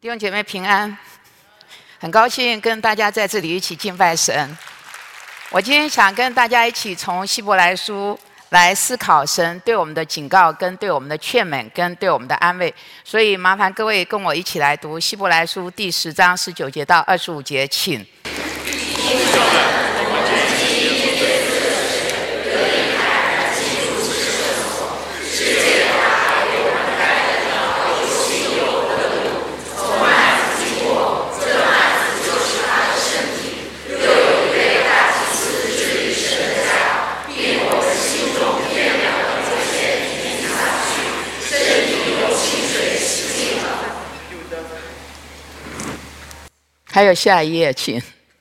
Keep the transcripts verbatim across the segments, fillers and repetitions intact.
弟兄姐妹平安，很高兴跟大家在这里一起敬拜神。我今天想跟大家一起从希伯来书来思考神对我们的警告、跟对我们的劝勉、跟对我们的安慰。所以麻烦各位跟我一起来读希伯来书第十章十九节到二十五节，请。还有下一页，请。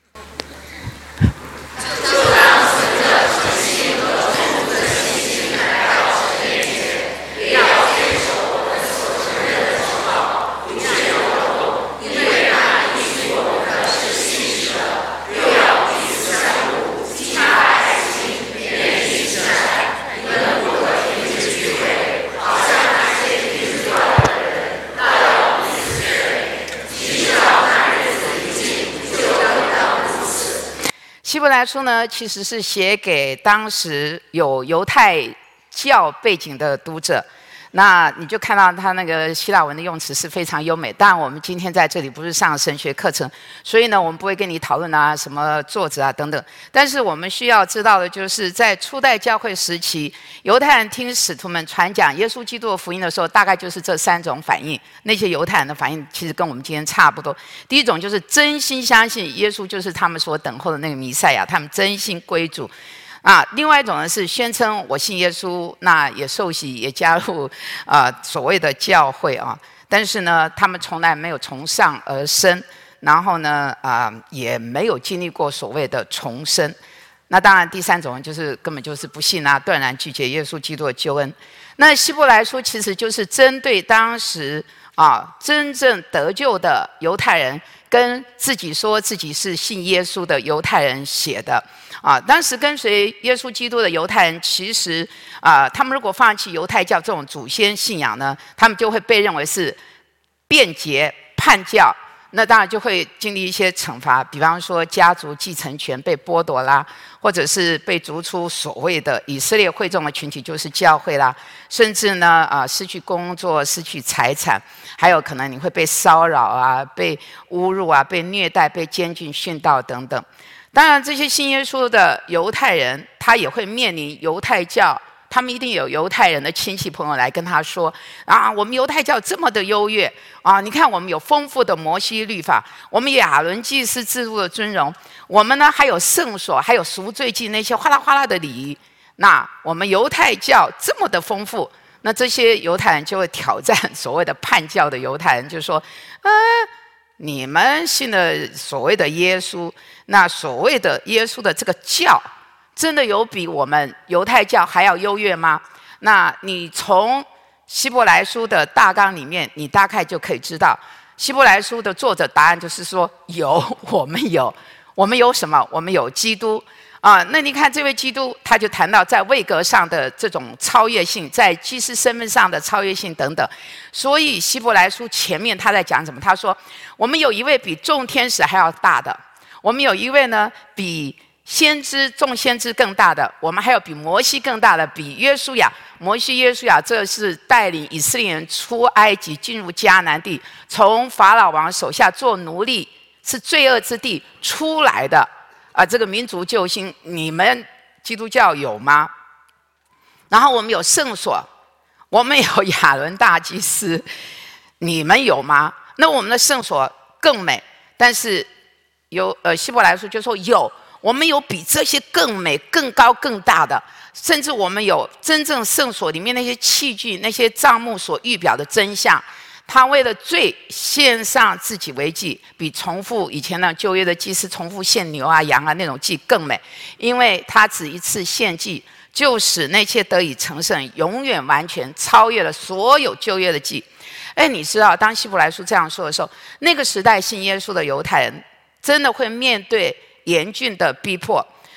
希伯来书呢，其实是写给当时有犹太教背景的读者。那你就看到他那个希腊文的用词是非常优美。当然，我们今天在这里不是上神学课程，所以呢，我们不会跟你讨论啊什么作者啊等等。但是我们需要知道的就是，在初代教会时期，犹太人听使徒们传讲耶稣基督的福音的时候，大概就是这三种反应。那些犹太人的反应其实跟我们今天差不多。第一种就是真心相信耶稣就是他们所等候的那个弥赛亚，他们真心归主。啊，另外一种呢是宣称我信耶稣，那也受洗，也加入啊、呃、所谓的教会啊，但是呢，他们从来没有从上而生，然后呢啊、呃、也没有经历过所谓的重生。那当然，第三种就是根本就是不信啊，断然拒绝耶稣基督的救恩。那希伯来书其实就是针对当时啊真正得救的犹太人，跟自己说自己是信耶稣的犹太人写的。啊，当时跟随耶稣基督的犹太人，其实啊，他们如果放弃犹太教这种祖先信仰呢，他们就会被认为是变节叛教，那当然就会经历一些惩罚，比方说家族继承权被剥夺啦，或者是被逐出所谓的以色列会众的群体，就是教会啦，甚至呢啊失去工作、失去财产，还有可能你会被骚扰啊、被侮辱啊、被虐待、被监禁、殉道等等。当然，这些信耶稣的犹太人，他也会面临犹太教，他们一定有犹太人的亲戚朋友来跟他说：“啊，我们犹太教这么的优越啊！你看，我们有丰富的摩西律法，我们有亚伦祭司制度的尊荣，我们呢还有圣所，还有赎罪祭那些哗啦哗啦的礼仪。那我们犹太教这么的丰富，那这些犹太人就会挑战所谓的叛教的犹太人，就说：啊。”你们信的所谓的耶稣，那所谓的耶稣的这个教，真的有比我们犹太教还要优越吗？那你从希伯来书的大纲里面，你大概就可以知道，希伯来书的作者答案就是说，有，我们有，我们有什么？我们有基督。啊，那你看这位基督，他就谈到在位格上的这种超越性，在祭司身份上的超越性等等。所以希伯来书前面他在讲什么？他说，我们有一位比众天使还要大的，我们有一位呢比先知众先知更大的，我们还有比摩西更大的，比约书亚。摩西约书亚这是带领以色列人出埃及，进入迦南地，从法老王手下做奴隶，是罪恶之地出来的。啊，这个民族救星，你们基督教有吗？然后我们有圣所，我们有亚伦大祭司，你们有吗？那我们的圣所更美，但是有呃希伯来书就说有，我们有比这些更美、更高、更大的，甚至我们有真正圣所里面那些器具、那些帐幕所预表的真相。他为了罪献上自己为祭，比重复以前的旧约的祭司重复献牛啊羊啊那种祭更美，因为他只一次献祭，就使那些得以成圣，永远完全超越了所有旧约的祭。哎，你知道当希伯来书这样说的时候，那个时代信耶稣的犹太人真的会面对严峻的逼迫。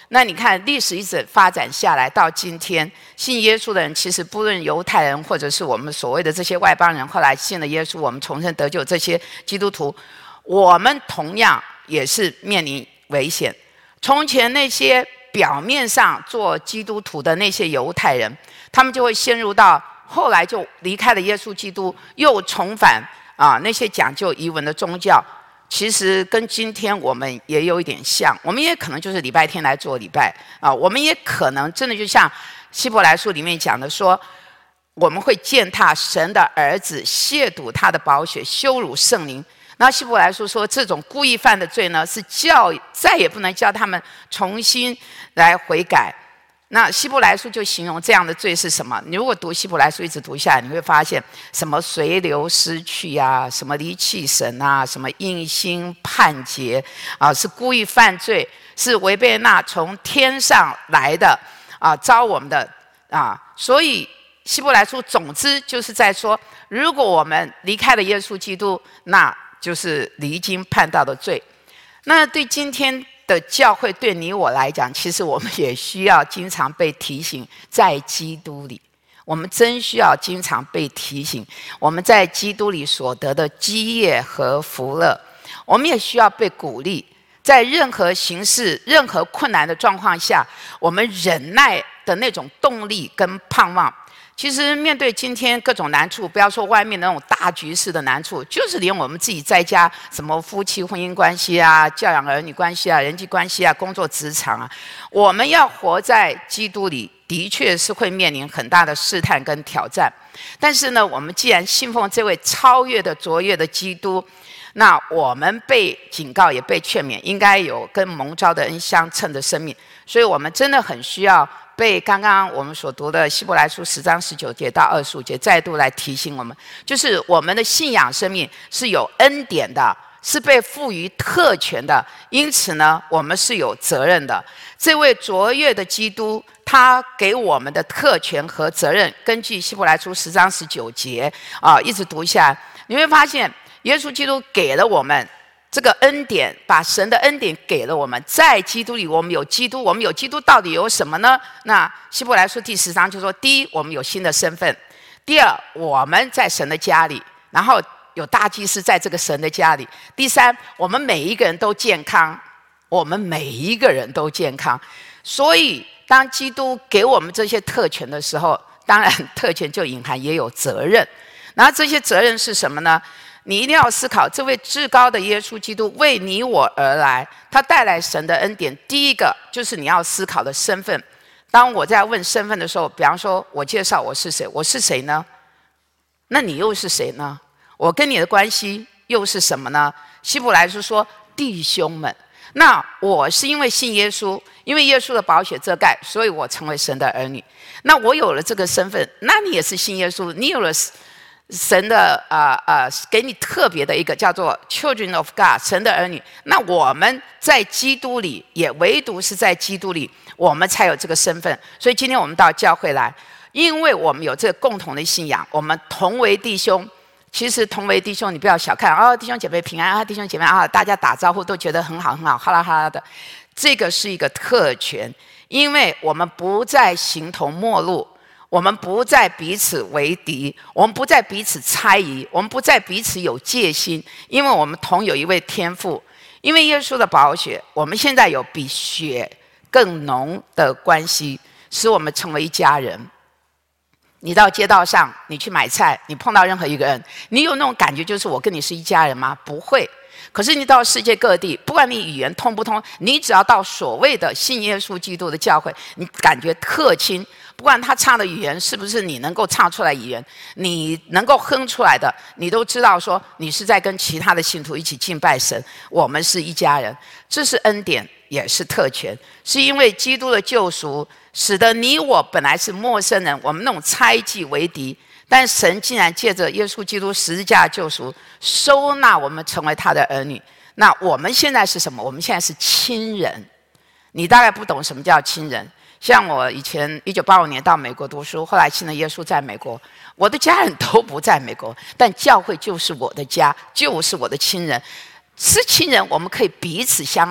那你看历史一直发展下来，到今天信耶稣的人，其实不论犹太人或者是我们所谓的这些外邦人，后来信了耶稣，我们重生得救，这些基督徒，我们同样也是面临危险。从前那些表面上做基督徒的那些犹太人，他们就会陷入到后来就离开了耶稣基督，又重返啊那些讲究仪文的宗教。其实跟今天我们也有一点像，我们也可能就是礼拜天来做礼拜啊，我们也可能真的就像希伯来书里面讲的说，我们会践踏神的儿子，亵渎他的宝血，羞辱圣灵。那希伯来书说，这种故意犯的罪呢，是叫再也不能叫他们重新来悔改。那希伯来书就形容这样的罪是什么？你如果读希伯来书一直读下来，你会发现什么随流失去啊，什么离弃神啊，什么硬心叛结啊，是故意犯罪，是违背那从天上来的啊招我们的啊。所以希伯来书总之就是在说，如果我们离开了耶稣基督，那就是离经叛道的罪。那对今天的教会，对你我来讲，其实我们也需要经常被提醒，在基督里，我们真需要经常被提醒，我们在基督里所得的基业和福乐。我们也需要被鼓励，在任何形式、任何困难的状况下，我们忍耐的那种动力跟盼望。其实面对今天各种难处，不要说外面那种大局势的难处，就是连我们自己在家，什么夫妻婚姻关系啊、教养儿女关系啊、人际关系啊、工作职场啊，我们要活在基督里，的确是会面临很大的试探跟挑战。但是呢，我们既然信奉这位超越的卓越的基督，那我们被警告也被劝勉，应该有跟蒙召的恩相称的生命。所以我们真的很需要被刚刚我们所读的希伯来书十章十九节到二十五节再度来提醒我们，就是我们的信仰生命是有恩典的，是被赋予特权的，因此呢，我们是有责任的。这位卓越的基督，他给我们的特权和责任，根据希伯来书十章十九节啊，一直读下来，你会发现耶稣基督给了我们这个恩典，把神的恩典给了我们，在基督里我们有基督，我们有基督到底有什么呢？那希伯来书第十章就说，第一，我们有新的身份；第二，我们在神的家里，然后有大祭司在这个神的家里；第三，我们每一个人都健康，我们每一个人都健康。所以当基督给我们这些特权的时候，当然特权就隐含也有责任。然后这些责任是什么呢？你一定要思考，这位至高的耶稣基督为你我而来，他带来神的恩典。第一个就是你要思考的身份。当我在问身份的时候，比方说我介绍我是谁，我是谁呢？那你又是谁呢？我跟你的关系又是什么呢？希伯来书说弟兄们，那我是因为信耶稣，因为耶稣的宝血遮盖，所以我成为神的儿女。那我有了这个身份，那你也是信耶稣，你有了神的呃呃，给你特别的一个叫做 Children of God， 神的儿女。那我们在基督里，也唯独是在基督里，我们才有这个身份。所以今天我们到教会来，因为我们有这个共同的信仰，我们同为弟兄。其实同为弟兄，你不要小看哦，弟兄姐妹平安啊，弟兄姐妹啊，大家打招呼都觉得很好很好，哈啦哈啦的。这个是一个特权，因为我们不再形同陌路。我们不再彼此为敌，我们不再彼此猜疑，我们不再彼此有戒心，因为我们同有一位天父。因为耶稣的宝血，我们现在有比血更浓的关系，使我们成为一家人。你到街道上，你去买菜，你碰到任何一个人，你有那种感觉就是我跟你是一家人吗？不会。可是你到世界各地，不管你语言通不通，你只要到所谓的信耶稣基督的教会，你感觉特亲。不管他唱的语言是不是你能够唱出来语言，你能够哼出来的，你都知道说你是在跟其他的信徒一起敬拜神，我们是一家人。这是恩典，也是特权，是因为基督的救赎，使得你我本来是陌生人，我们那种猜忌为敌，但神竟然借着耶稣基督十字架救赎，收纳我们成为他的儿女。那我们现在是什么？我们现在是亲人。你大概不懂什么叫亲人。像我以前一九八五年到美国读书，后来信了耶稣在美国，我的家人都不在美国，但教会就是我的家，就是我的亲人。是亲人，我们可以彼此相爱，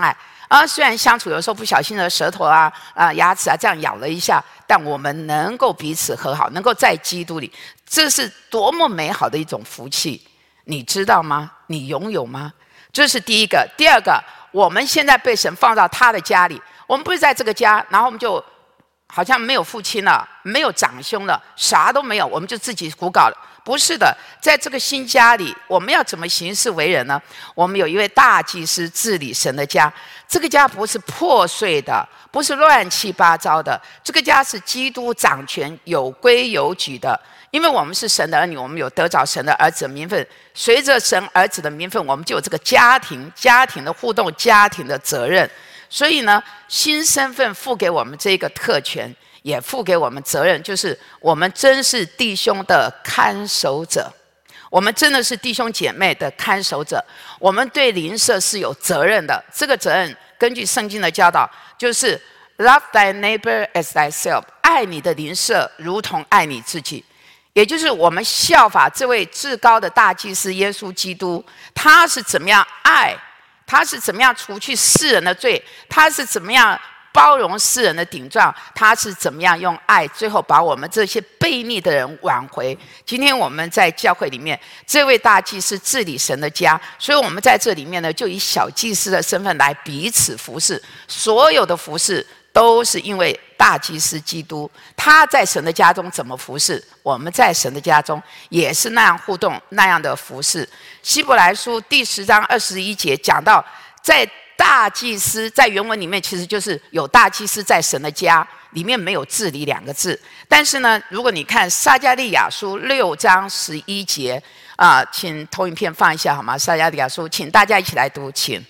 啊，虽然相处有时候不小心的舌头啊、啊牙齿啊这样咬了一下，但我们能够彼此和好，能够在基督里，这是多么美好的一种福气，你知道吗？你拥有吗？这是第一个。第二个，我们现在被神放到他的家里，我们不是在这个家，然后我们就好像没有父亲了，没有长兄了，啥都没有，我们就自己胡搞了。不是的，在这个新家里，我们要怎么行事为人呢？我们有一位大祭司治理神的家，这个家不是破碎的，不是乱七八糟的，这个家是基督掌权，有规有矩的。因为我们是神的儿女，我们有得着神的儿子的名分，随着神儿子的名分，我们就有这个家庭、家庭的互动、家庭的责任。所以呢，新身份赋给我们这个特权，也赋给我们责任，就是我们真是弟兄的看守者，我们真的是弟兄姐妹的看守者，我们对邻舍是有责任的。这个责任根据圣经的教导，就是 love thy neighbor as thyself， 爱你的邻舍如同爱你自己。也就是我们效法这位至高的大祭司耶稣基督，他是怎么样爱，他是怎么样除去世人的罪，他是怎么样包容世人的顶撞，他是怎么样用爱最后把我们这些悖逆的人挽回。今天我们在教会里面，这位大祭司治理神的家，所以我们在这里面呢，就以小祭司的身份来彼此服侍，所有的服侍都是因为大祭司基督他在神的家中怎么服侍，我们在神的家中也是那样互动，那样的服侍。希伯来书第十章二十一节讲到，在大祭司在原文里面其实就是有大祭司在神的家，里面没有治理两个字。但是呢，如果你看撒迦利亚书六章十一节啊、呃，请投影片放一下好吗？撒迦利亚书，请大家一起来读，请。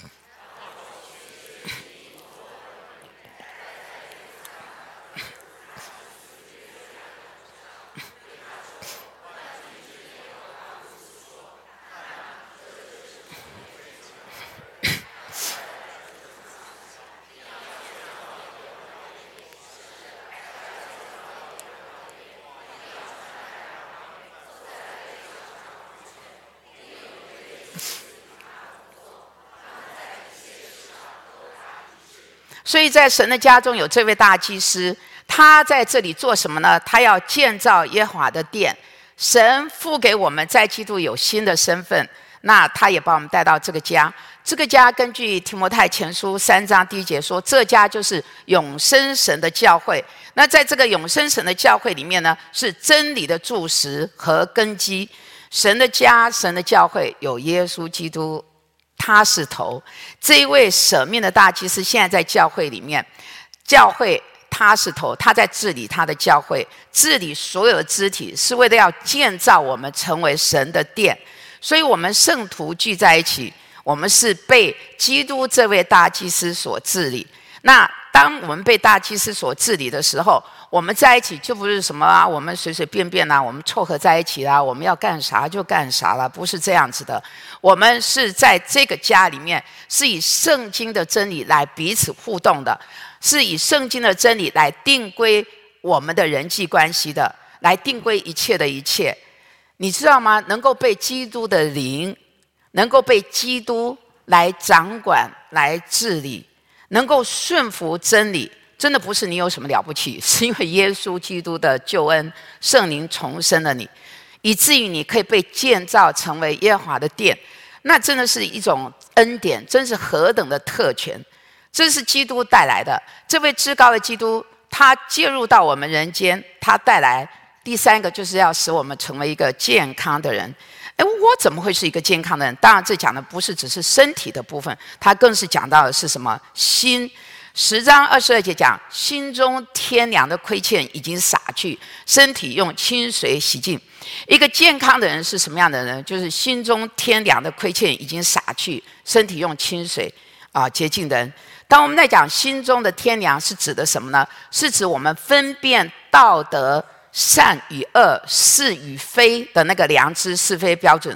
所以在神的家中有这位大祭司，他在这里做什么呢？他要建造耶和华的殿。神赋给我们在基督有新的身份，那他也把我们带到这个家。这个家根据提摩太前书三章第一节说，这家就是永生神的教会。那在这个永生神的教会里面呢，是真理的柱石和根基。神的家，神的教会有耶稣基督，他是头。这一位舍命的大祭司现在在教会里面，教会他是头，他在治理他的教会，治理所有的肢体，是为了要建造我们成为神的殿。所以我们圣徒聚在一起，我们是被基督这位大祭司所治理。那当我们被大祭司所治理的时候，我们在一起就不是什么啊，我们随随便便啊，我们凑合在一起啦，我们要干啥就干啥了，不是这样子的。我们是在这个家里面，是以圣经的真理来彼此互动的，是以圣经的真理来定规我们的人际关系的，来定规一切的一切。你知道吗？能够被基督的灵，能够被基督来掌管、来治理，能够顺服真理，真的不是你有什么了不起，是因为耶稣基督的救恩，圣灵重生了你，以至于你可以被建造成为耶和华的殿。那真的是一种恩典，真是何等的特权！这是基督带来的，这位至高的基督，他介入到我们人间，他带来第三个就是要使我们成为一个健康的人。哎，我怎么会是一个健康的人？当然，这讲的不是只是身体的部分，它更是讲到的是什么？心。十章二十二节讲，心中天良的亏欠已经洒去，身体用清水洗净。一个健康的人是什么样的人？就是心中天良的亏欠已经洒去，身体用清水啊洁净的人。当我们在讲心中的天良，是指的什么呢？是指我们分辨道德善与恶、是与非的那个良知是非标准。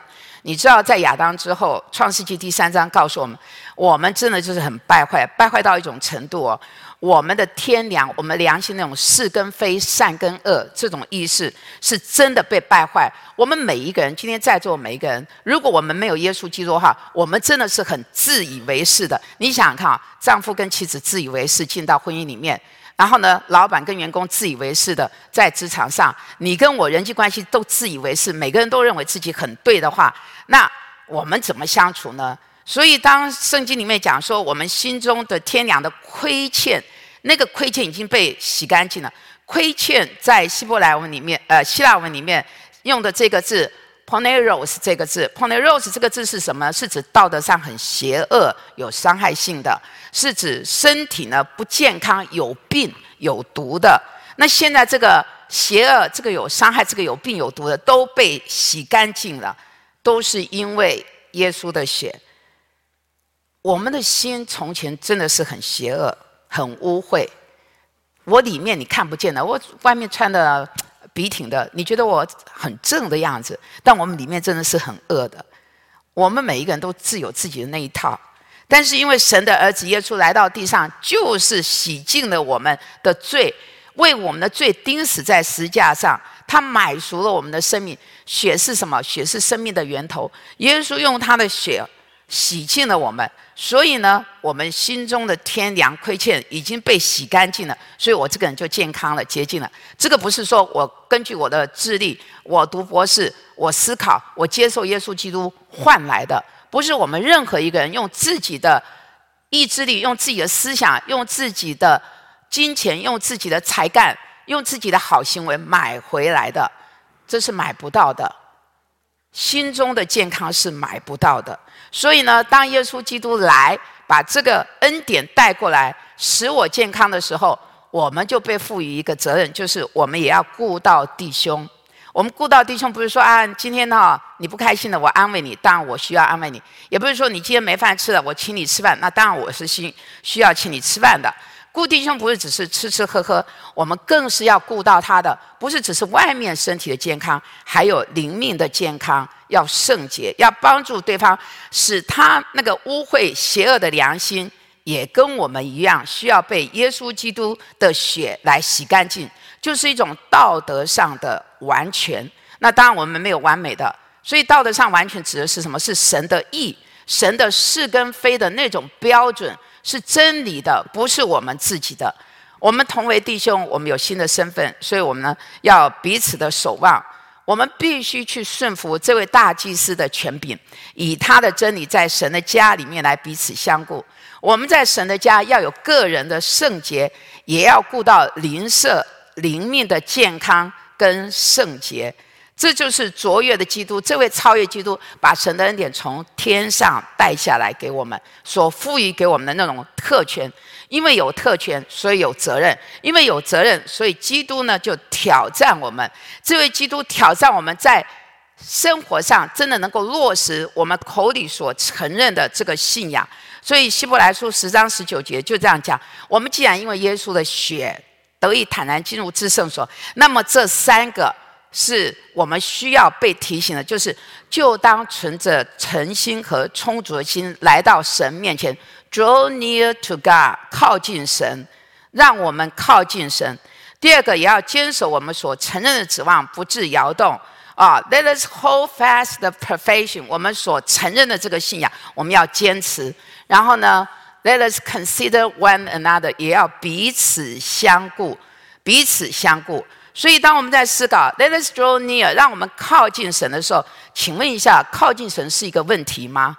你知道，在亚当之后，《创世纪》第三章告诉我们，我们真的就是很败坏，败坏到一种程度哦。我们的天良，我们良心那种是跟非、善跟恶这种意识，是真的被败坏。我们每一个人，今天在座每一个人，如果我们没有耶稣基督的话，我们真的是很自以为是的。你想想看啊，丈夫跟妻子自以为是进到婚姻里面，然后呢，老板跟员工自以为是的在职场上，你跟我人际关系都自以为是，每个人都认为自己很对的话，那我们怎么相处呢？所以当圣经里面讲说我们心中的天良的亏欠，那个亏欠已经被洗干净了。亏欠在希伯来文里面呃希腊文里面用的这个字 poneros 这个字 poneros 这个字是什么？是指道德上很邪恶有伤害性的，是指身体呢不健康有病有毒的。那现在这个邪恶这个有伤害这个有病有毒的都被洗干净了，都是因为耶稣的血。我们的心从前真的是很邪恶很污秽，我里面你看不见的，我外面穿的笔挺的，你觉得我很正的样子，但我们里面真的是很恶的。我们每一个人都自有自己的那一套，但是因为神的儿子耶稣来到地上，就是洗净了我们的罪，为我们的罪钉死在十字架上，他买赎了我们的生命。血是什么？血是生命的源头，耶稣用他的血洗净了我们，所以呢，我们心中的天良亏欠已经被洗干净了，所以我这个人就健康了洁净了。这个不是说我根据我的智力，我读博士，我思考，我接受耶稣基督换来的，不是我们任何一个人用自己的意志力，用自己的思想，用自己的金钱，用自己的才干，用自己的好行为买回来的，这是买不到的。心中的健康是买不到的。所以呢，当耶稣基督来把这个恩典带过来，使我健康的时候，我们就被赋予一个责任，就是我们也要顾到弟兄。我们顾到弟兄，不是说啊，今天呢你不开心了，我安慰你，当然我需要安慰你；也不是说你今天没饭吃了，我请你吃饭，那当然我是需需要请你吃饭的。顾弟兄不是只是吃吃喝喝，我们更是要顾到他的，不是只是外面身体的健康，还有灵命的健康，要圣洁，要帮助对方，使他那个污秽邪恶的良心也跟我们一样，需要被耶稣基督的血来洗干净，就是一种道德上的完全。那当然我们没有完美的，所以道德上完全指的是什么？是神的义，神的是跟非的那种标准，是真理的，不是我们自己的。我们同为弟兄，我们有新的身份，所以我们呢要彼此的守望。我们必须去顺服这位大祭司的权柄，以他的真理在神的家里面来彼此相顾。我们在神的家要有个人的圣洁，也要顾到邻舍灵命的健康跟圣洁。这就是卓越的基督，这位超越基督把神的恩典从天上带下来给我们，所赋予给我们的那种特权。因为有特权，所以有责任；因为有责任，所以基督呢就挑战我们。这位基督挑战我们在生活上真的能够落实我们口里所承认的这个信仰。所以希伯来书十章十九节就这样讲：我们既然因为耶稣的血得以坦然进入至圣所，那么这三个是我们需要被提醒的，就是就当存着诚心和充足的心来到神面前， draw near to God， 靠近神，让我们靠近神。第二个，也要坚守我们所承认的指望，不致摇动啊。Let us hold fast the profession， 我们所承认的这个信仰，我们要坚持。然后呢 ，Let us consider one another， 也要彼此相顾，彼此相顾。所以当我们在思考 Let us draw near， 让我们靠近神的时候，请问一下，靠近神是一个问题吗？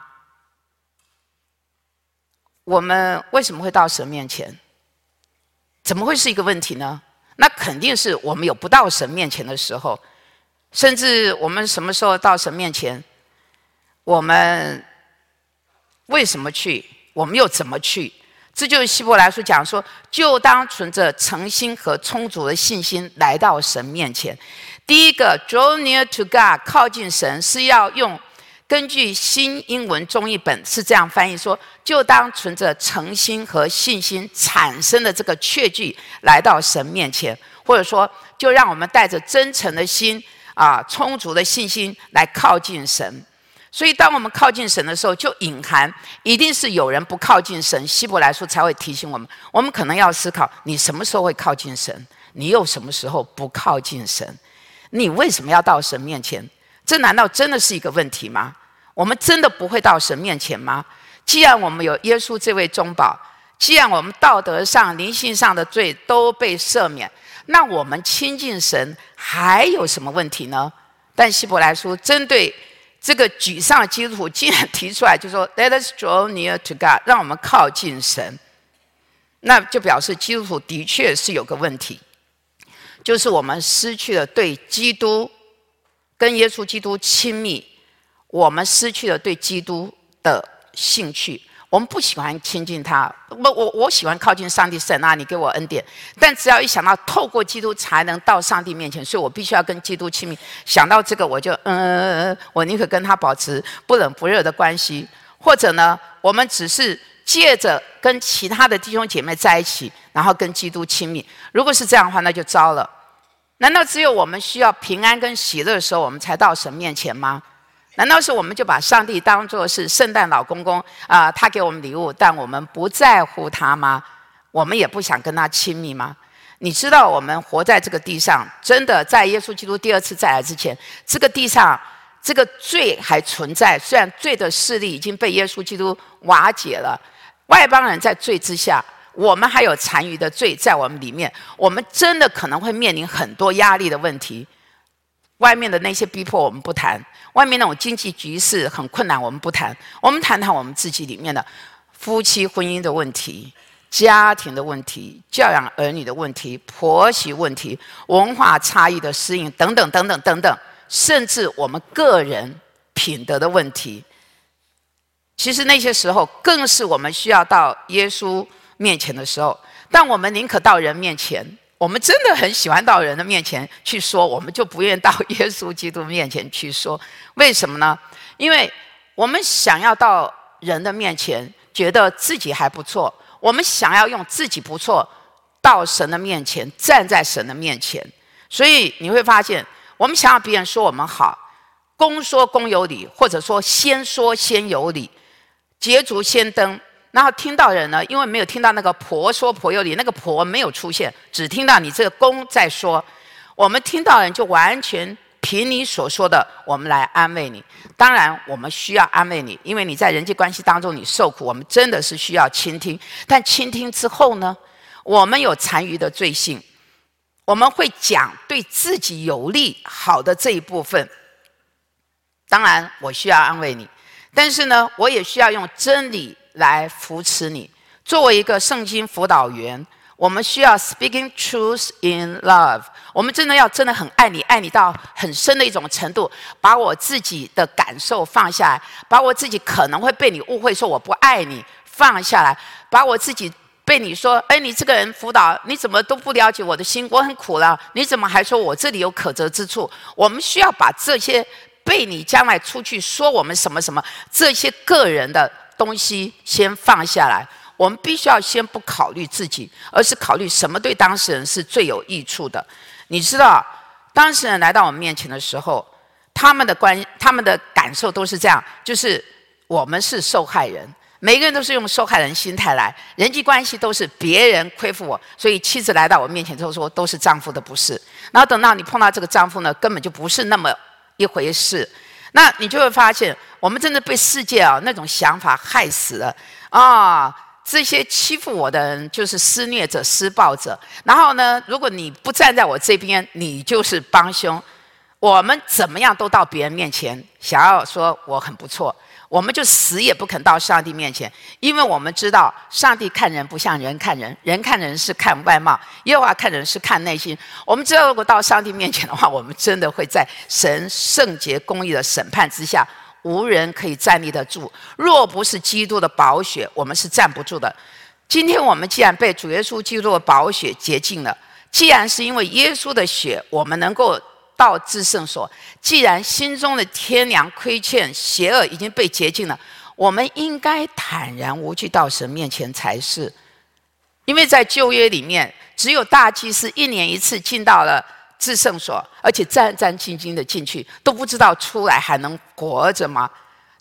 我们为什么会到神面前？怎么会是一个问题呢？那肯定是我们有不到神面前的时候。甚至我们什么时候到神面前？我们为什么去？我们又怎么去？这就是希伯来书讲说，就当存着诚心和充足的信心来到神面前。第一个 draw near to God， 靠近神，是要用根据新英文中译本是这样翻译说，就当存着诚心和信心产生的这个确据来到神面前，或者说就让我们带着真诚的心啊，充足的信心来靠近神。 所以当我们靠近神的时候，就隐含一定是有人不靠近神。希伯来书才会提醒我们，我们可能要思考，你什么时候会靠近神，你又什么时候不靠近神，你为什么要到神面前？这难道真的是一个问题吗？我们真的不会到神面前吗？既然我们有耶稣这位中保，既然我们道德上灵性上的罪都被赦免，那我们亲近神还有什么问题呢？但希伯来书针对这个沮丧的基督徒竟然提出来，就说 Let us draw near to God， 让我们靠近神。那就表示基督徒的确是有个问题，就是我们失去了对基督跟耶稣基督亲密，我们失去了对基督的兴趣，我们不喜欢亲近他。我我我喜欢靠近上帝，神啊，你给我恩典。但只要一想到透过基督才能到上帝面前，所以我必须要跟基督亲密。想到这个，我就嗯嗯嗯，我宁可跟他保持不冷不热的关系。或者呢，我们只是借着跟其他的弟兄姐妹在一起，然后跟基督亲密。如果是这样的话，那就糟了。难道只有我们需要平安跟喜乐的时候，我们才到神面前吗？难道是我们就把上帝当作是圣诞老公公啊、呃，他给我们礼物，但我们不在乎他吗？我们也不想跟他亲密吗？你知道，我们活在这个地上，真的在耶稣基督第二次再来之前，这个地上这个罪还存在。虽然罪的势力已经被耶稣基督瓦解了，外邦人在罪之下，我们还有残余的罪在我们里面，我们真的可能会面临很多压力的问题。外面的那些逼迫我们不谈，外面那种经济局势很困难我们不谈，我们谈谈我们自己里面的夫妻婚姻的问题、家庭的问题、教养儿女的问题、婆媳问题、文化差异的适应等等等等等等，甚至我们个人品德的问题。其实那些时候更是我们需要到耶稣面前的时候，但我们宁可到人面前。我们真的很喜欢到人的面前去说，我们就不愿意到耶稣基督面前去说。为什么呢？因为我们想要到人的面前，觉得自己还不错，我们想要用自己不错到神的面前，站在神的面前。所以你会发现，我们想要别人说我们好，公说公有理，或者说先说先有理，捷足先登。然后听到人呢，因为没有听到那个婆说婆有理，那个婆没有出现，只听到你这个公在说，我们听到人就完全凭你所说的，我们来安慰你。当然我们需要安慰你，因为你在人际关系当中你受苦，我们真的是需要倾听。但倾听之后呢，我们有残余的罪性，我们会讲对自己有利好的这一部分。当然我需要安慰你，但是呢，我也需要用真理来扶持你。作为一个圣经辅导员，我们需要 speaking truth in love。我们真的要真的很爱你，爱你到很深的一种程度，把我自己的感受放下来，把我自己可能会被你误会说我不爱你放下来，把我自己被你说，哎，你这个人辅导，你怎么都不了解我的心，我很苦了，你怎么还说我这里有可责之处？我们需要把这些被你将来出去说我们什么什么这些个人的东西先放下来。我们必须要先不考虑自己，而是考虑什么对当事人是最有益处的。你知道，当事人来到我们面前的时候，他们的关他们的感受都是这样，就是我们是受害人，每个人都是用受害人心态来，人际关系都是别人亏负我，所以妻子来到我面前之后说都是丈夫的不是。然后等到你碰到这个丈夫呢，根本就不是那么一回事。那你就会发现，我们真的被世界啊那种想法害死了啊！这些欺负我的人就是施虐者、施暴者。然后呢，如果你不站在我这边，你就是帮凶。我们怎么样都到别人面前，想要说我很不错，我们就死也不肯到上帝面前，因为我们知道上帝看人不像人看人，人看人是看外貌，耶和华看人是看内心。我们知道，如果到上帝面前的话，我们真的会在神圣洁公义的审判之下，无人可以站立得住。若不是基督的宝血，我们是站不住的。今天我们既然被主耶稣基督的宝血洁净了，既然是因为耶稣的血，我们能够到至圣所，既然心中的天良亏欠邪恶已经被洁净了，我们应该坦然无惧到神面前才是。因为在旧约里面，只有大祭司一年一次进到了至圣所，而且战战兢兢的进去，都不知道出来还能活着吗？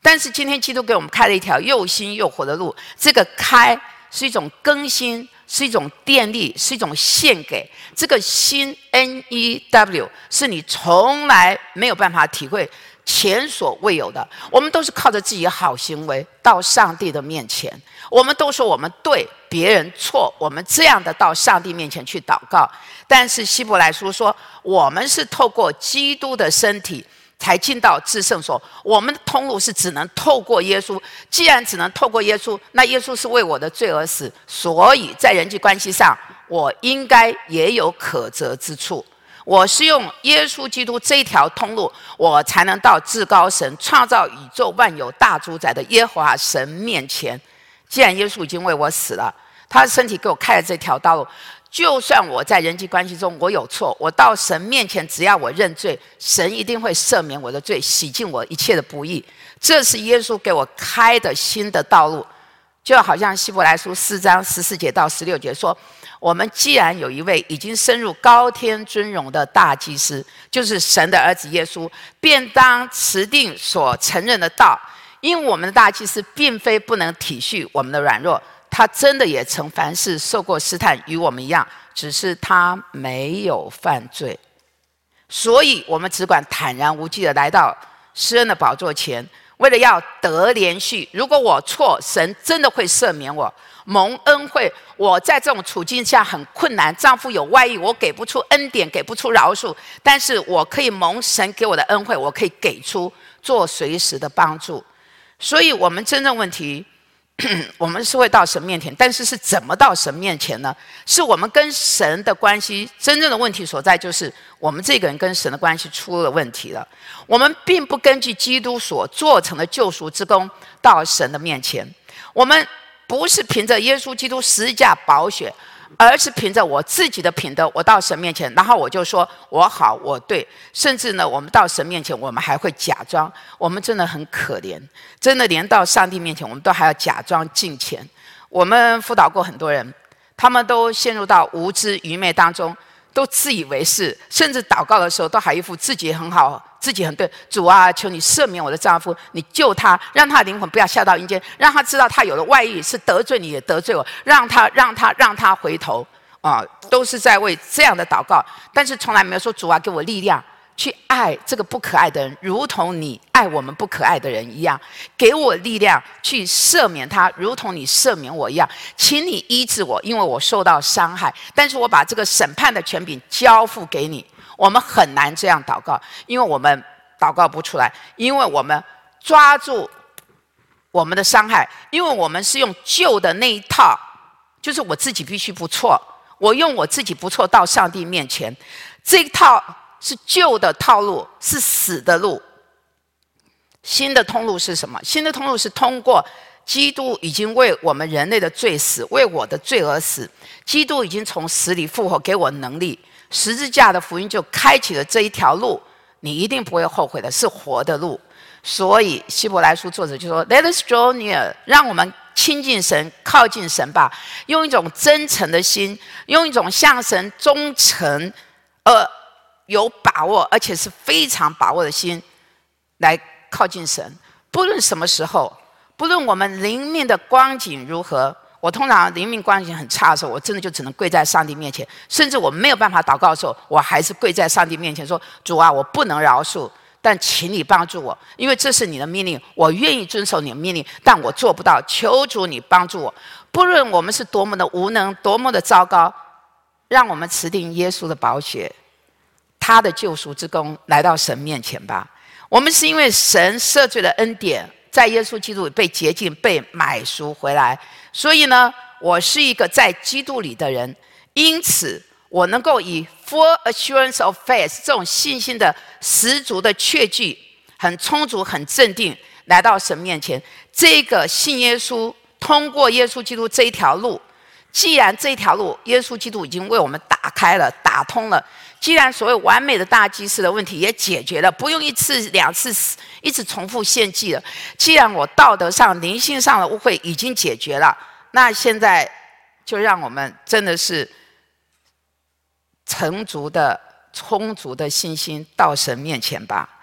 但是今天基督给我们开了一条又新又活的路，这个开是一种更新，是一种电力，是一种献给。这个新 N E W 是你从来没有办法体会，前所未有的。我们都是靠着自己的好行为到上帝的面前，我们都说我们对，别人错，我们这样的到上帝面前去祷告。但是希伯来书说，我们是透过基督的身体才进到至圣所，我们的通路是只能透过耶稣。既然只能透过耶稣，那耶稣是为我的罪而死，所以在人际关系上，我应该也有可责之处。我是用耶稣基督这一条通路，我才能到至高神创造宇宙万有大主宰的耶和华神面前。既然耶稣已经为我死了，他的身体给我开了这条道路，就算我在人际关系中我有错，我到神面前只要我认罪，神一定会赦免我的罪，洗净我一切的不义。这是耶稣给我开的新的道路。就好像希伯来书四章十四节到十六节说，我们既然有一位已经升入高天尊荣的大祭司，就是神的儿子耶稣，便当持定所承认的道。因为我们的大祭司并非不能体恤我们的软弱，他真的也曾凡事受过试探，与我们一样，只是他没有犯罪。所以我们只管坦然无惧的来到施恩的宝座前，为了要得连续。如果我错，神真的会赦免我，蒙恩惠。我在这种处境下很困难，丈夫有外遇，我给不出恩典，给不出饶恕，但是我可以蒙神给我的恩惠，我可以给出做随时的帮助。所以我们真正问题，我们是会到神面前，但是是怎么到神面前呢？是我们跟神的关系真正的问题所在，就是我们这个人跟神的关系出了问题了。我们并不根据基督所做成的救赎之功到神的面前，我们不是凭着耶稣基督十字架宝血，而是凭着我自己的品德，我到神面前，然后我就说我好，我对。甚至呢，我们到神面前，我们还会假装，我们真的很可怜，真的连到上帝面前，我们都还要假装敬虔。我们辅导过很多人，他们都陷入到无知愚昧当中，都自以为是，甚至祷告的时候都还一副自己很好，自己很对。主啊，求你赦免我的丈夫，你救他，让他的灵魂不要下到阴间，让他知道他有了外遇是得罪你也得罪我，让他让他让他回头啊，都是在为这样的祷告。但是从来没有说主啊，给我力量去爱这个不可爱的人，如同你爱我们不可爱的人一样，给我力量去赦免他，如同你赦免我一样。请你医治我，因为我受到伤害，但是我把这个审判的权柄交付给你。我们很难这样祷告，因为我们祷告不出来，因为我们抓住我们的伤害，因为我们是用旧的那一套，就是我自己必须不错，我用我自己不错到上帝面前，这一套是旧的套路，是死的路。新的通路是什么？新的通路是通过基督已经为我们人类的罪死，为我的罪而死。基督已经从死里复活，给我能力。十字架的福音就开启了这一条路，你一定不会后悔的，是活的路。所以希伯来书作者就说 Let us draw near， 让我们亲近神，靠近神吧，用一种真诚的心，用一种向神忠诚而有把握，而且是非常把握的心来靠近神。不论什么时候，不论我们灵命的光景如何，我通常灵命光景很差的时候，我真的就只能跪在上帝面前，甚至我没有办法祷告的时候，我还是跪在上帝面前说，主啊，我不能饶恕，但请你帮助我，因为这是你的命令，我愿意遵守你的命令，但我做不到，求主你帮助我。不论我们是多么的无能，多么的糟糕，让我们持定耶稣的宝血，他的救赎之功，来到神面前吧。我们是因为神赦罪的恩典，在耶稣基督里被洁净，被买赎回来。所以呢，我是一个在基督里的人，因此我能够以 full assurance of faith 这种信心的十足的确据，很充足、很镇定，来到神面前。这个信耶稣，通过耶稣基督这一条路，既然这一条路耶稣基督已经为我们打开了、打通了，既然所谓完美的大祭司的问题也解决了，不用一次两次一直重复献祭了，既然我道德上灵性上的污秽已经解决了，那现在就让我们真的是成足的充足的信心到神面前吧。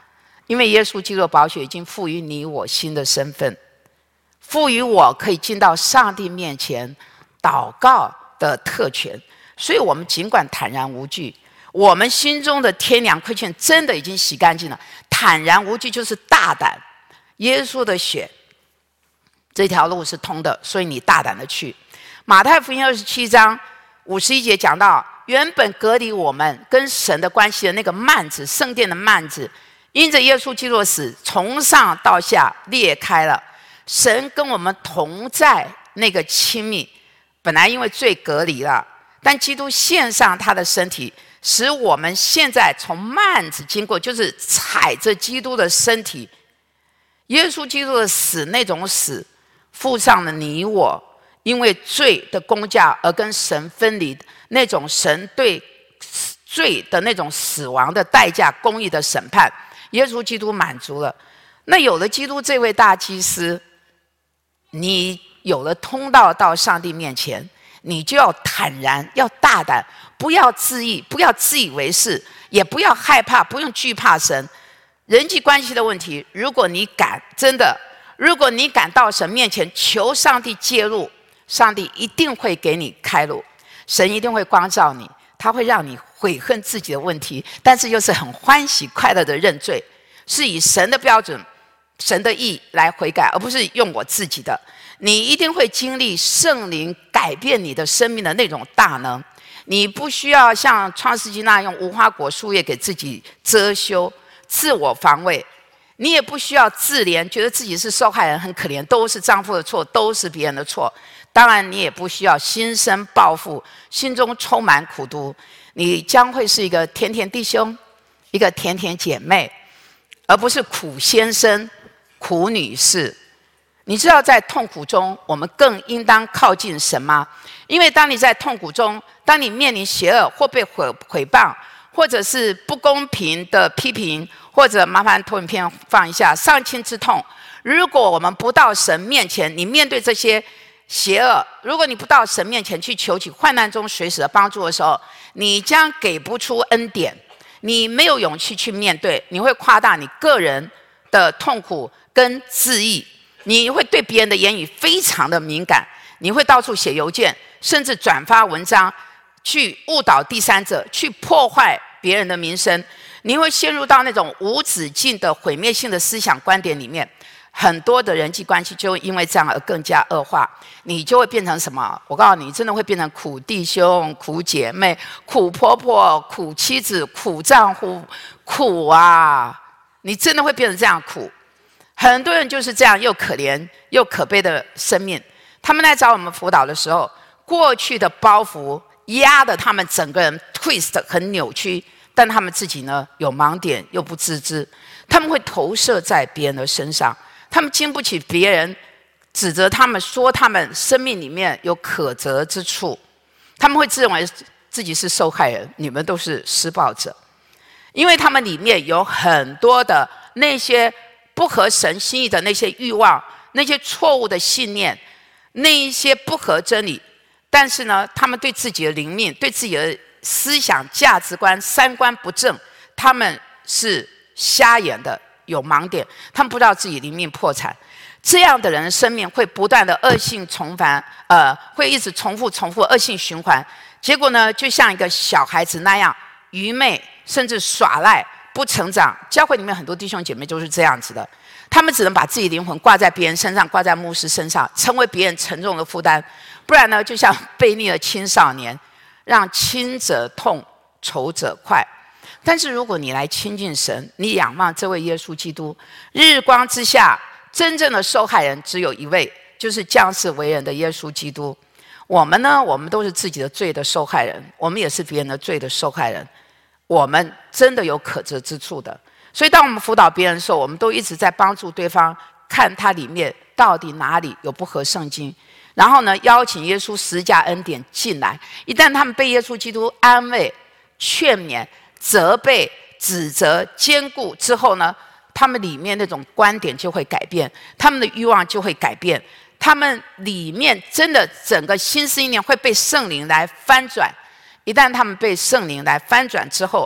因为耶稣基督的宝血已经赋予你我新的身份，赋予我可以进到上帝面前祷告的特权。所以我们尽管坦然无惧，我们心中的天良亏欠真的已经洗干净了。坦然无惧就是大胆，耶稣的血这条路是通的，所以你大胆的去。马太福音二十七章五十一节讲到，原本隔离我们跟神的关系的那个幔子，圣殿的幔子，因着耶稣基督的死，从上到下裂开了，神跟我们同在那个亲密。本来因为罪隔离了，但基督献上他的身体，使我们现在从幔子经过，就是踩着基督的身体。耶稣基督的死，那种死付上了你我因为罪的工价而跟神分离，那种神对罪的那种死亡的代价，公义的审判，耶稣基督满足了。那有了基督这位大祭司，你有了通道到上帝面前，你就要坦然，要大胆，不要自义，不要自以为是，也不要害怕，不用惧怕神。人际关系的问题，如果你敢，真的，如果你敢到神面前求上帝介入，上帝一定会给你开路，神一定会光照你，他会让你悔恨自己的问题，但是又是很欢喜快乐的认罪，是以神的标准、神的意来悔改，而不是用我自己的。你一定会经历圣灵改变你的生命的那种大能。你不需要像创世纪那样用无花果树叶给自己遮羞、自我防卫，你也不需要自怜，觉得自己是受害人，很可怜，都是丈夫的错，都是别人的错。当然，你也不需要心生报复，心中充满苦毒。你将会是一个甜甜弟兄，一个甜甜姐妹，而不是苦先生、苦女士。你知道在痛苦中我们更应当靠近神吗？因为当你在痛苦中，当你面临邪恶或被毁毁谤，或者是不公平的批评，或者麻烦投影片放一下丧亲之痛，如果我们不到神面前，你面对这些邪恶，如果你不到神面前去求取患难中随时的帮助的时候，你将给不出恩典，你没有勇气去面对，你会夸大你个人的痛苦跟自义，你会对别人的言语非常的敏感，你会到处写邮件，甚至转发文章，去误导第三者，去破坏别人的名声，你会陷入到那种无止境的毁灭性的思想观点里面。很多的人际关系就因为这样而更加恶化，你就会变成什么？我告诉你，真的会变成苦弟兄、苦姐妹、苦婆婆、苦妻子、苦丈夫，苦啊！你真的会变成这样苦。很多人就是这样又可怜又可悲的生命。他们来找我们辅导的时候，过去的包袱压得他们整个人 twist 很扭曲，但他们自己呢有盲点又不自知，他们会投射在别人的身上。他们经不起别人指责他们，说他们生命里面有可责之处，他们会自认为自己是受害人，你们都是施暴者，因为他们里面有很多的那些不合神心意的那些欲望，那些错误的信念，那一些不合真理，但是呢，他们对自己的灵命、对自己的思想、价值观、三观不正，他们是瞎眼的。有盲点，他们不知道自己灵命破产，这样的人的生命会不断的恶性重返，呃，会一直重复重复恶性循环。结果呢，就像一个小孩子那样愚昧，甚至耍赖，不成长。教会里面很多弟兄姐妹都是这样子的，他们只能把自己灵魂挂在别人身上，挂在牧师身上，成为别人沉重的负担。不然呢，就像悖逆的青少年，让轻者痛，仇者快。但是如果你来亲近神，你仰望这位耶稣基督，日光之下真正的受害人只有一位，就是降世为人的耶稣基督。我们呢，我们都是自己的罪的受害人，我们也是别人的罪的受害人，我们真的有可责之处的。所以当我们辅导别人的时候，我们都一直在帮助对方看他里面到底哪里有不合圣经，然后呢，邀请耶稣十架恩典进来。一旦他们被耶稣基督安慰、劝勉、责备、指责、兼顾之后呢，他们里面那种观点就会改变，他们的欲望就会改变，他们里面真的整个心思意念会被圣灵来翻转。一旦他们被圣灵来翻转之后，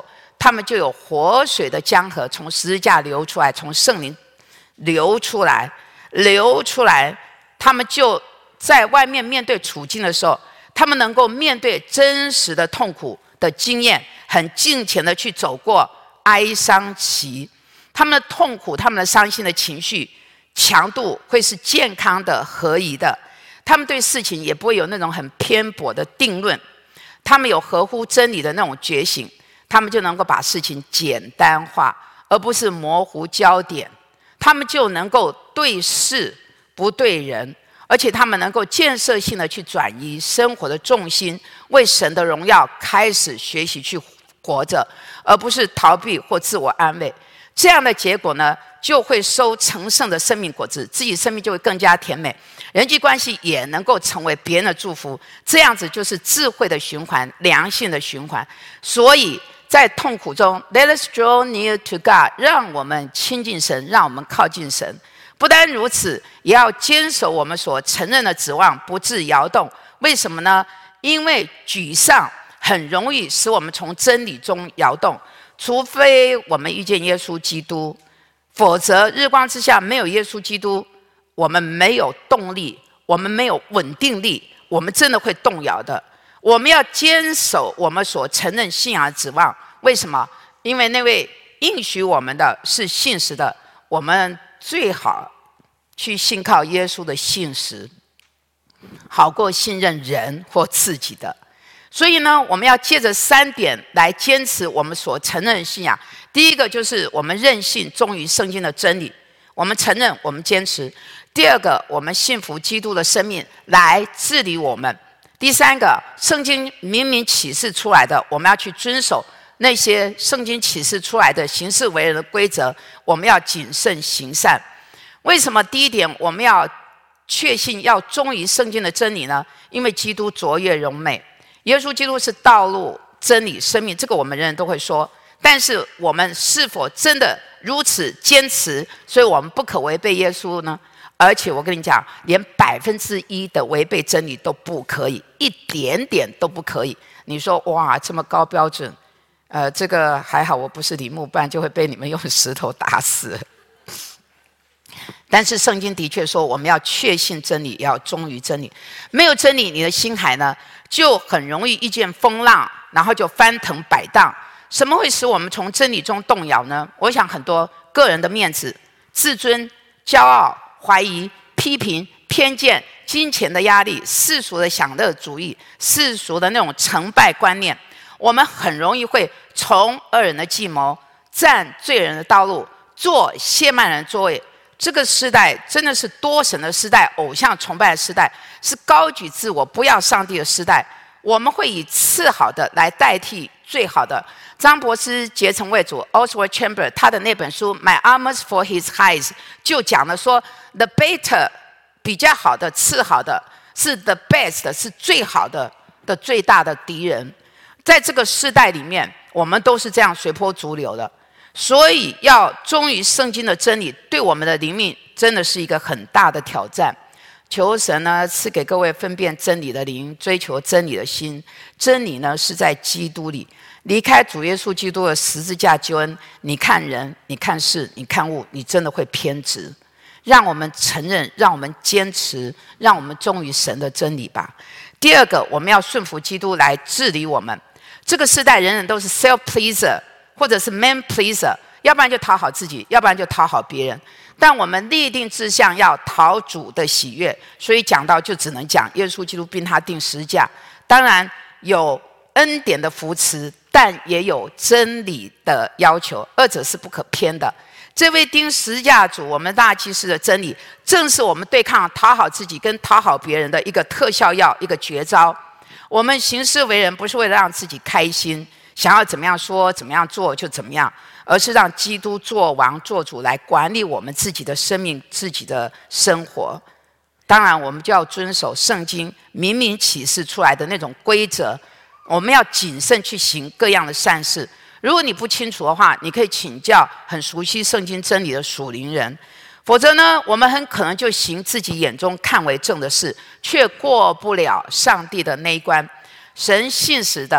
他们就有活水的江河从十字架流出来，从圣灵流出来，流出来，他们就在外面面对处境的时候，他们能够面对真实的痛苦的经验，很尽情的去走过哀伤期。他们的痛苦，他们的伤心的情绪强度会是健康的、合宜的。他们对事情也不会有那种很偏颇的定论，他们有合乎真理的那种觉醒，他们就能够把事情简单化，而不是模糊焦点。他们就能够对事不对人，而且他们能够建设性的去转移生活的重心，为神的荣耀开始学习去活着，而不是逃避或自我安慰。这样的结果呢，就会收成圣的生命果子，自己生命就会更加甜美，人际关系也能够成为别人的祝福。这样子就是智慧的循环，良性的循环。所以在痛苦中 ，Let us draw near to God， 让我们亲近神，让我们靠近神。不单如此，也要坚守我们所承认的指望，不致摇动。为什么呢？因为沮丧很容易使我们从真理中摇动。除非我们遇见耶稣基督，否则日光之下没有耶稣基督，我们没有动力，我们没有稳定力，我们真的会动摇的。我们要坚守我们所承认信仰的指望。为什么？因为那位应许我们的是信实的，我们最好去信靠耶稣的信实，好过信任人或自己的。所以呢，我们要借着三点来坚持我们所承认的信仰。第一个就是我们任性忠于圣经的真理，我们承认，我们坚持。第二个，我们信服基督的生命来治理我们。第三个，圣经明明启示出来的，我们要去遵守那些圣经启示出来的行事为人的规则，我们要谨慎行善。为什么第一点我们要确信要忠于圣经的真理呢？因为基督卓越荣美，耶稣基督是道路、真理、生命，这个我们人人都会说。但是我们是否真的如此坚持？所以我们不可违背耶稣呢？而且我跟你讲，连百分之一的违背真理都不可以，一点点都不可以。你说哇，这么高标准，呃，这个还好，我不是李牧，不然就会被你们用石头打死。但是圣经的确说，我们要确信真理，要忠于真理。没有真理，你的心海呢，就很容易遇见风浪，然后就翻腾摆荡。什么会使我们从真理中动摇呢？我想很多个人的面子、自尊、骄傲、怀疑、批评、偏见、金钱的压力、世俗的享乐主义、世俗的那种成败观念，我们很容易会从恶人的计谋，占罪人的道路，坐亵慢人的座位。这个时代真的是多神的时代，偶像崇拜的时代，是高举自我不要上帝的时代。我们会以次好的来代替最好的。张伯斯结成为主 Oswald Chambers 他的那本书 My Armors for His Highs 就讲了说 The better 比较好的次好的是 the best 是最好的的最大的敌人。在这个世代里面，我们都是这样随波逐流的。所以要忠于圣经的真理，对我们的灵命真的是一个很大的挑战。求神呢赐给各位分辨真理的灵，追求真理的心。真理呢是在基督里，离开主耶稣基督的十字架救恩，你看人，你看事，你看物，你真的会偏执。让我们承认，让我们坚持，让我们忠于神的真理吧。第二个，我们要顺服基督来治理我们。这个时代人人都是 self pleaser或者是 man pleaser， 要不然就讨好自己，要不然就讨好别人。但我们立定志向要讨主的喜悦，所以讲到就只能讲耶稣基督并他定十字架。当然有恩典的扶持，但也有真理的要求，二者是不可偏的。这位钉十字架主，我们大祭司的真理，正是我们对抗讨好自己跟讨好别人的一个特效药，一个绝招。我们行事为人，不是为了让自己开心，想要怎么样说怎么样做就怎么样，而是让基督做王做主，来管理我们自己的生命，自己的生活。当然我们就要遵守圣经明明启示出来的那种规则，我们要谨慎去行各样的善事。如果你不清楚的话，你可以请教很熟悉圣经真理的属灵人，否则呢，我们很可能就行自己眼中看为正的事，却过不了上帝的那一关。神信实的，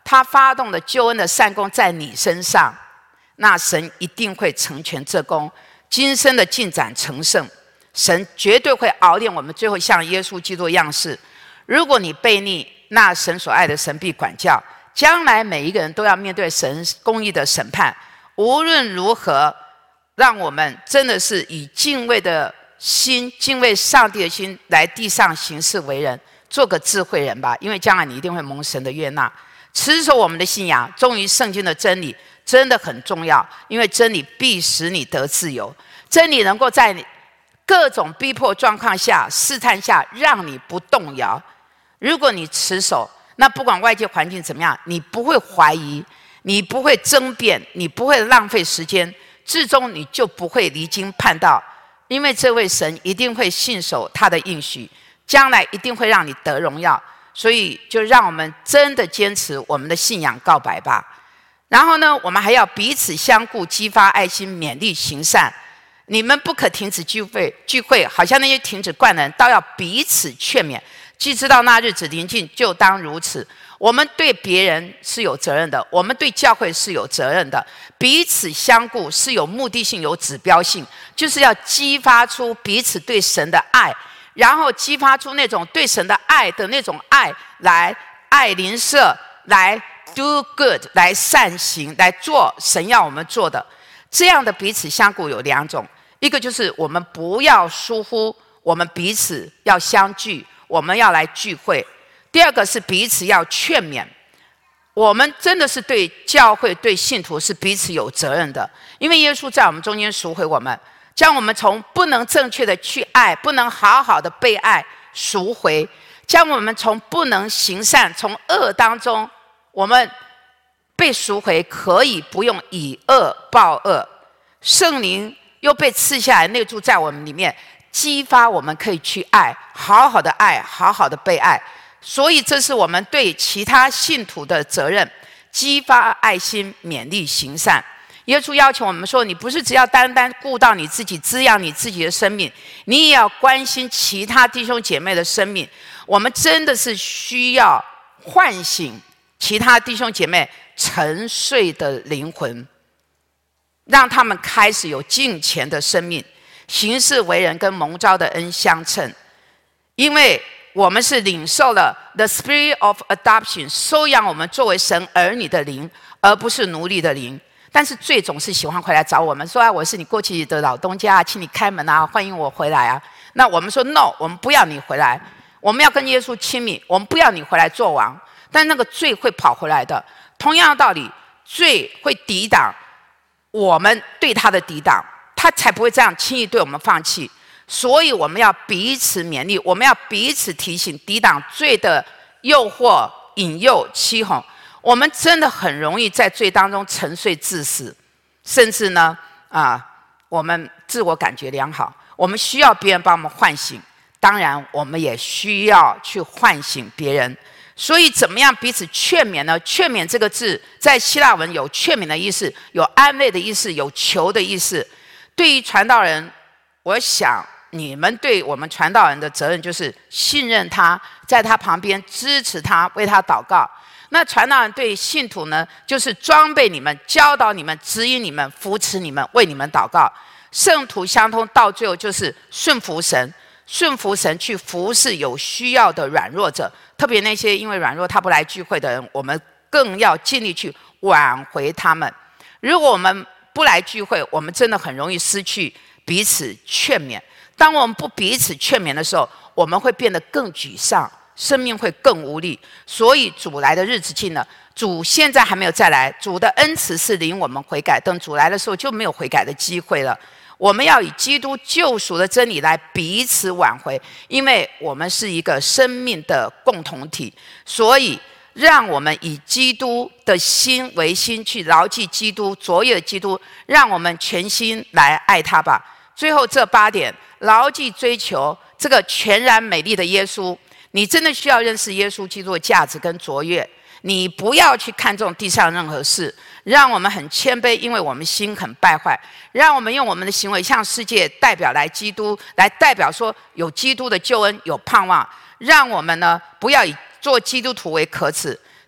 他发动的救恩的善功在你身上，那神一定会成全这功，今生的进展成圣。神绝对会熬炼我们，最后像耶稣基督的样式。如果你悖逆，那神所爱的神必管教，将来每一个人都要面对神公义的审判。无论如何，让我们真的是以敬畏的心，敬畏上帝的心来地上行事为人，做个智慧人吧，因为将来你一定会蒙神的悦纳。持守我们的信仰，忠于圣经的真理真的很重要，因为真理必使你得自由。真理能够在各种逼迫状况下、试探下让你不动摇。如果你持守，那不管外界环境怎么样，你不会怀疑，你不会争辩，你不会浪费时间，最终你就不会离经叛道。因为这位神一定会信守他的应许，将来一定会让你得荣耀。所以就让我们真的坚持我们的信仰告白吧。然后呢，我们还要彼此相顾，激发爱心，勉励行善。你们不可停止聚会，聚会好像那些停止惯的人，倒要彼此劝勉。既知道那日子临近，就当如此。我们对别人是有责任的，我们对教会是有责任的。彼此相顾是有目的性、有指标性，就是要激发出彼此对神的爱，然后激发出那种对神的爱的那种爱，来爱邻舍，来 do good， 来善行，来做神要我们做的。这样的彼此相顾有两种，一个就是我们不要疏忽，我们彼此要相聚，我们要来聚会。第二个是彼此要劝勉，我们真的是对教会、对信徒是彼此有责任的，因为耶稣在我们中间赎回我们，将我们从不能正确的去爱、不能好好的被爱赎回，将我们从不能行善、从恶当中，我们被赎回，可以不用以恶报恶。圣灵又被赐下来，内住在我们里面，激发我们可以去爱，好好的爱，好好的被爱。所以这是我们对其他信徒的责任，激发爱心，勉励行善。耶稣要求我们说，你不是只要单单顾到你自己，滋养你自己的生命，你也要关心其他弟兄姐妹的生命。我们真的是需要唤醒其他弟兄姐妹沉睡的灵魂，让他们开始有敬虔的生命，行事为人跟蒙召的恩相称。因为我们是领受了 the spirit of adoption， 收养我们作为神儿女的灵，而不是奴隶的灵。但是罪总是喜欢回来找我们，说啊，我是你过去的老东家，请你开门啊，欢迎我回来啊。那我们说 no， 我们不要你回来，我们要跟耶稣亲密，我们不要你回来做王。但那个罪会跑回来的。同样的道理，罪会抵挡我们对他的抵挡，他才不会这样轻易对我们放弃。所以我们要彼此勉励，我们要彼此提醒，抵挡罪的诱惑、引诱、欺哄。我们真的很容易在罪当中沉睡致死，甚至呢，啊，我们自我感觉良好，我们需要别人帮我们唤醒，当然我们也需要去唤醒别人。所以怎么样彼此劝勉呢？劝勉这个字在希腊文有劝勉的意思，有安慰的意思，有求的意思。对于传道人，我想你们对我们传道人的责任就是信任他，在他旁边支持他，为他祷告。那传道人对信徒呢，就是装备你们，教导你们，指引你们，扶持你们，为你们祷告。圣徒相通，到最后就是顺服神，顺服神去服侍有需要的软弱者，特别那些因为软弱他不来聚会的人，我们更要尽力去挽回他们。如果我们不来聚会，我们真的很容易失去彼此劝勉。当我们不彼此劝勉的时候，我们会变得更沮丧，生命会更无力。所以主来的日子近了，主现在还没有再来，主的恩慈是领我们悔改，等主来的时候就没有悔改的机会了。我们要以基督救赎的真理来彼此挽回，因为我们是一个生命的共同体，所以让我们以基督的心为心，去牢记基督，卓越基督，让我们全心来爱他吧。最后这八点，牢记追求这个全然美丽的耶稣。你真的需要认识耶稣基督的价值跟卓越，你不要去看重地上任何事。让我们很谦卑，因为我们心很败坏。让我们用我们的行为向世界代表来基督，来代表说有基督的救恩，有盼望。让我们呢不要以做基督徒为可耻。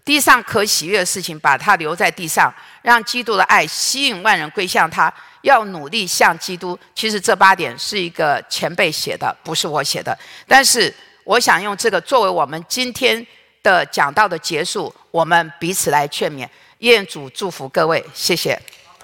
地上可喜悦的事情，把它留在地上，让基督的爱吸引万人归向他，要努力像基督。其实这八点是一个前辈写的，不是我写的。但是我想用这个作为我们今天的讲道的结束，我们彼此来劝勉。愿主祝福各位，谢谢。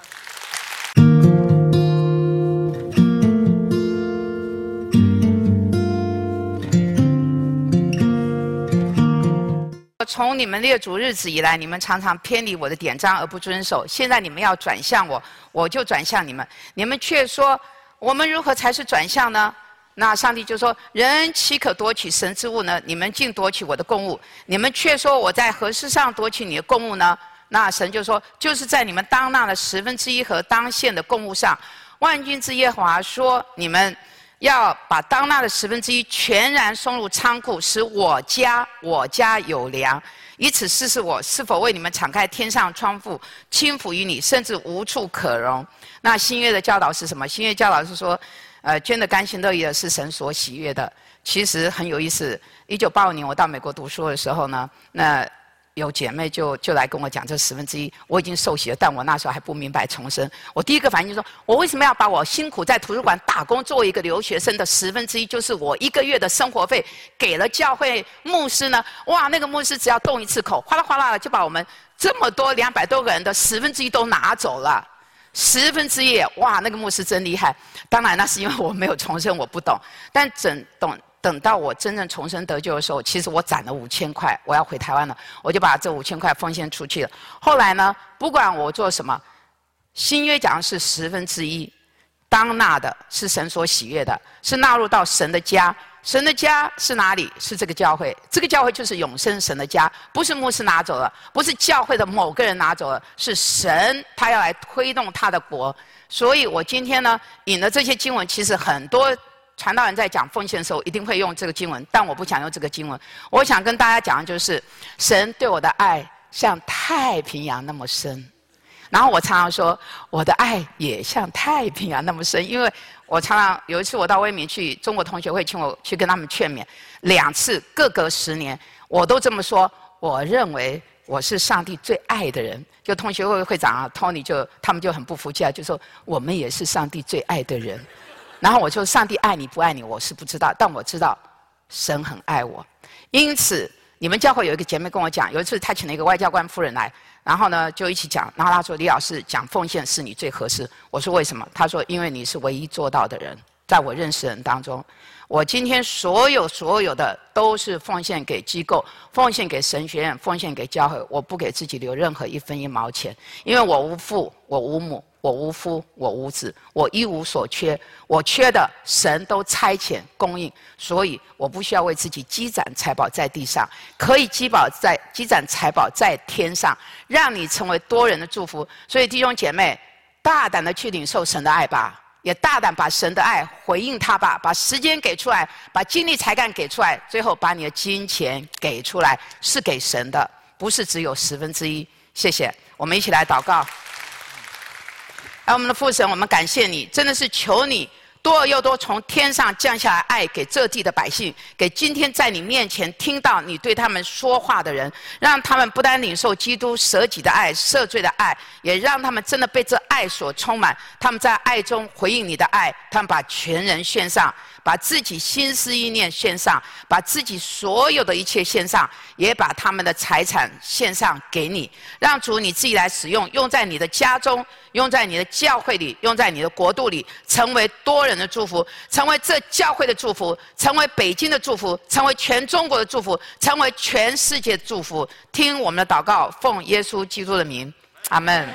从你们列祖日子以来，你们常常偏离我的典章而不遵守。现在你们要转向我，我就转向你们。你们却说，我们如何才是转向呢？那上帝就说：人岂可夺取神之物呢？你们竟夺取我的供物。你们却说，我在何事上夺取你的供物呢？那神就说：就是在你们当纳的十分之一和当献的供物上。万军之耶和华说：你们要把当纳的十分之一全然送入仓库，使我家我家有粮，以此试试我是否为你们敞开天上窗户，倾覆于你，甚至无处可容。那新约的教导是什么？新约教导是说，呃，捐的甘心乐意的是神所喜悦的。其实很有意思。一九八五年我到美国读书的时候呢，那有姐妹就就来跟我讲这十分之一，我已经受洗了，但我那时候还不明白重生。我第一个反应就是说，我为什么要把我辛苦在图书馆打工作为一个留学生的十分之一，就是我一个月的生活费，给了教会牧师呢？哇，那个牧师只要动一次口，哗啦哗啦的就把我们这么多两百多个人的十分之一都拿走了。十分之一，哇，那个牧师真厉害。当然那是因为我没有重生，我不懂。但整懂。等到我真正重生得救的时候，其实我攒了五千块，我要回台湾了，我就把这五千块奉献出去了。后来呢，不管我做什么，新约讲的是十分之一，当纳的是神所喜悦的，是纳入到神的家。神的家是哪里？是这个教会。这个教会就是永生神的家，不是牧师拿走了，不是教会的某个人拿走了，是神他要来推动他的国。所以我今天呢引了这些经文，其实很多传道人在讲奉献的时候一定会用这个经文，但我不想用这个经文。我想跟大家讲的就是，神对我的爱像太平洋那么深。然后我常常说，我的爱也像太平洋那么深，因为我常常有一次我到威敏去，中国同学会请我去跟他们劝勉，两次各隔十年，我都这么说。我认为我是上帝最爱的人。就同学会会长啊 Tony 就他们就很不服气啊，就说我们也是上帝最爱的人。然后我说上帝爱你不爱你我是不知道，但我知道神很爱我。因此你们教会有一个姐妹跟我讲，有一次她请了一个外交官夫人来，然后呢就一起讲，然后她说李老师讲奉献是你最合适。我说为什么？她说因为你是唯一做到的人，在我认识的人当中，我今天所有所有的都是奉献给机构，奉献给神学院，奉献给教会，我不给自己留任何一分一毛钱，因为我无父我无母，我无夫我无子，我一无所缺，我缺的神都差遣供应，所以我不需要为自己积攒财宝在地上，可以积宝在积攒财宝在天上，让你成为多人的祝福。所以弟兄姐妹，大胆的去领受神的爱吧，也大胆把神的爱回应他吧，把时间给出来，把精力才干给出来，最后把你的金钱给出来，是给神的，不是只有十分之一。谢谢，我们一起来祷告。而我们的父神，我们感谢你，真的是求你多而又多从天上降下来爱给这地的百姓，给今天在你面前听到你对他们说话的人，让他们不单领受基督舍己的爱、赦罪的爱，也让他们真的被这爱所充满，他们在爱中回应你的爱，他们把全人献上，把自己心思意念献上，把自己所有的一切献上，也把他们的财产献上给你，让主你自己来使用，用在你的家中，用在你的教会里，用在你的国度里，成为多人的祝福，成为这教会的祝福，成为北京的祝福，成为全中国的祝福，成为全世界的祝福。听我们的祷告，奉耶稣基督的名，阿们。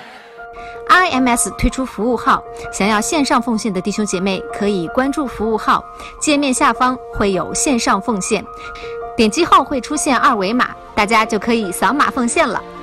I M S 推出服务号，想要线上奉献的弟兄姐妹可以关注服务号，界面下方会有线上奉献，点击后会出现二维码，大家就可以扫码奉献了。